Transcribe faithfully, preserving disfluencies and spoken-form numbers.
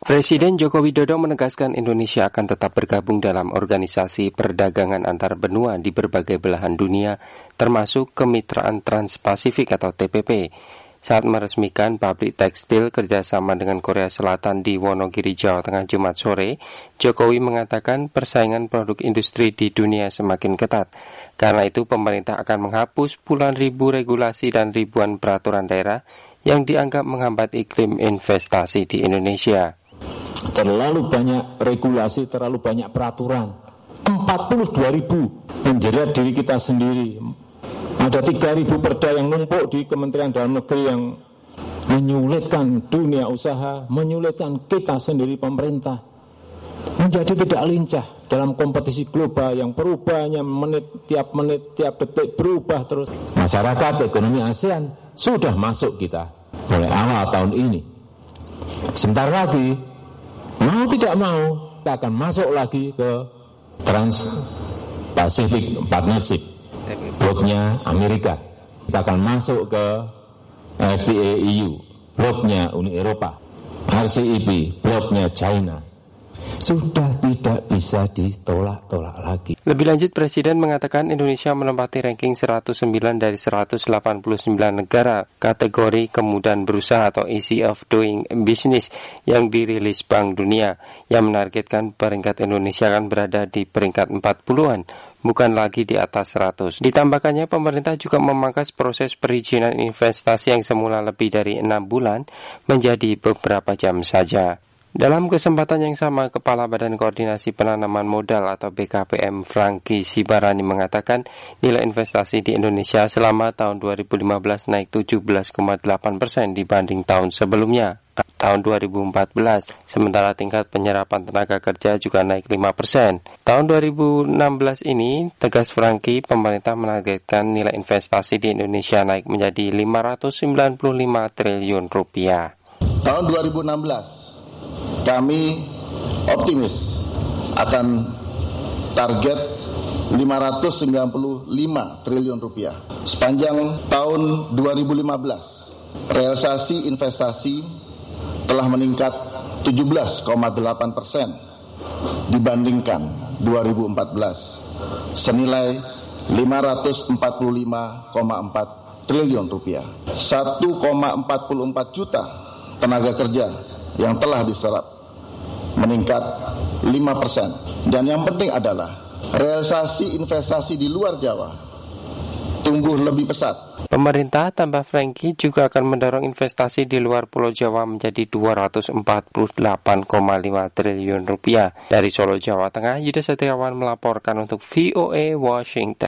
Presiden Joko Widodo menegaskan Indonesia akan tetap bergabung dalam organisasi perdagangan antar benua di berbagai belahan dunia, termasuk Kemitraan Trans-Pasifik atau T P P. Saat meresmikan pabrik tekstil kerjasama dengan Korea Selatan di Wonogiri, Jawa Tengah Jumat sore, Jokowi mengatakan persaingan produk industri di dunia semakin ketat. Karena itu pemerintah akan menghapus puluhan ribu regulasi dan ribuan peraturan daerah yang dianggap menghambat iklim investasi di Indonesia. Terlalu banyak regulasi, terlalu banyak peraturan. empat puluh dua ribu menjerat diri kita sendiri. Ada tiga ribu perda yang numpuk di Kementerian Dalam Negeri yang menyulitkan dunia usaha, menyulitkan kita sendiri pemerintah. Menjadi tidak lincah dalam kompetisi global yang perubahannya menit, tiap menit, tiap detik berubah terus. Masyarakat ekonomi ASEAN sudah masuk kita mulai awal tahun ini. Sebentar lagi, mau tidak mau, kita akan masuk lagi ke Trans-Pacific Partnership, bloknya Amerika. Kita akan masuk ke F T A E U, bloknya Uni Eropa, R C E P, bloknya China. Sudah tidak bisa ditolak-tolak lagi. Lebih lanjut, Presiden mengatakan Indonesia menempati ranking seratus sembilan dari seratus delapan puluh sembilan negara kategori kemudahan berusaha atau Easy of Doing Business yang dirilis Bank Dunia, yang menargetkan peringkat Indonesia akan berada di peringkat empat puluhan, bukan lagi di atas seratus. Ditambahkannya, pemerintah juga memangkas proses perizinan investasi yang semula lebih dari enam bulan menjadi beberapa jam saja. Dalam kesempatan yang sama, Kepala Badan Koordinasi Penanaman Modal atau B K P M Franky Sibarani mengatakan nilai investasi di Indonesia selama tahun dua ribu lima belas naik tujuh belas koma delapan persen dibanding tahun sebelumnya, tahun dua ribu empat belas. Sementara tingkat penyerapan tenaga kerja juga naik lima persen. Tahun dua ribu enam belas ini, tegas Franky, pemerintah menargetkan nilai investasi di Indonesia naik menjadi lima ratus sembilan puluh lima triliun rupiah. Tahun dua ribu enam belas kami optimis akan target lima ratus sembilan puluh lima triliun rupiah. Sepanjang tahun dua ribu lima belas, realisasi investasi telah meningkat tujuh belas koma delapan persen dibandingkan dua ribu empat belas, senilai lima ratus empat puluh lima koma empat triliun rupiah. satu koma empat puluh empat juta tenaga kerja yang telah diserap meningkat lima persen. Dan yang penting adalah realisasi investasi di luar Jawa tumbuh lebih pesat. Pemerintah, tambah Franky, juga akan mendorong investasi di luar Pulau Jawa menjadi dua ratus empat puluh delapan koma lima triliun rupiah. Dari Solo, Jawa Tengah, Yuda Setiawan melaporkan untuk V O A Washington.